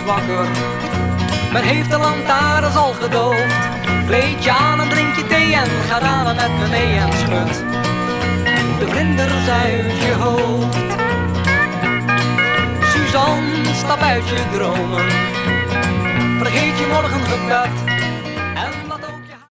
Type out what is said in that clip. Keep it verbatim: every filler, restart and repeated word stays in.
wakker. Men heeft de lantaarns al gedoofd. Kleed je aan en drink je thee en ga dan met me mee en schud de vlinders uit je hoofd. Suzanne, stap uit je dromen. Vergeet je morgen gebed.